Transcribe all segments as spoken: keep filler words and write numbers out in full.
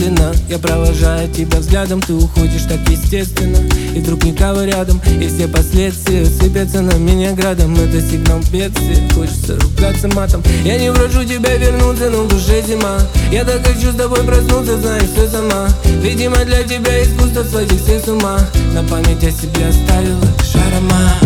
медленно я провожаю тебя взглядом. Ты уходишь так естественно, и вдруг никого рядом. И все последствия сыпятся на меня градом. Это сигнал бедствия, хочется ругаться матом. Я не прошу тебя вернуться, но в душе зима. Я так хочу с тобой проснуться, знаешь все сама. Видимо, для тебя искусство сводить всех с ума. На память о себе оставила лишь аромат.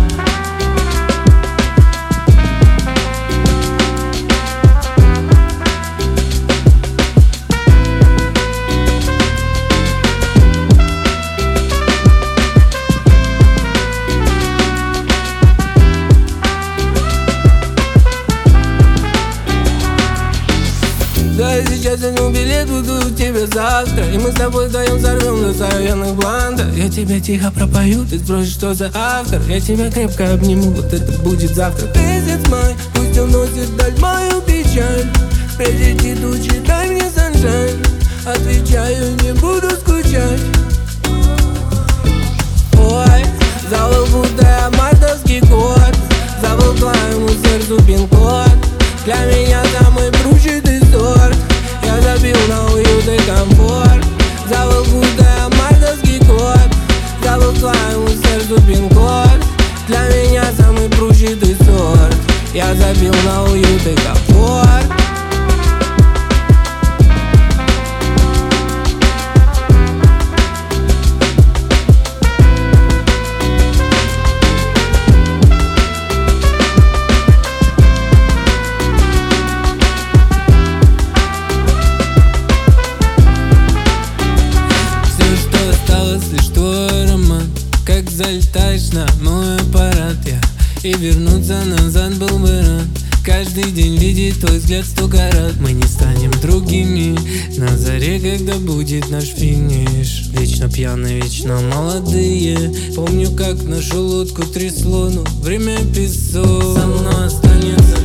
Да, сейчас я не билет, буду у тебя завтра. И мы с тобой вдвоем взорвем до современных блантов. Я тебя тихо пропою, ты спросишь, что за автор. Я тебя крепко обниму, вот это будет завтра. Месяц май, пусть уносит вдаль мою печаль. Прежде тучи, дай мне саншайн. Отвечаю, не буду скучать. Ой, завыл будто мартовский кот. Завыл твоему сердцу пин-код. Для меня самый пручитый сорт. Я забил на уют и комфорт. Завыл будто мартовский кот. Забыл твоему сердцу пин-код. Для меня самый пручитый сорт. Я забил на уют и комфорт. Как залетаешь на мой аппарат я, и вернуться назад был бы рад. Каждый день видит твой взгляд сто карат. Мы не станем другими на заре, когда будет наш финиш. Вечно пьяные, вечно молодые. Помню, как нашу лодку трясло, но время песок. Со мной останется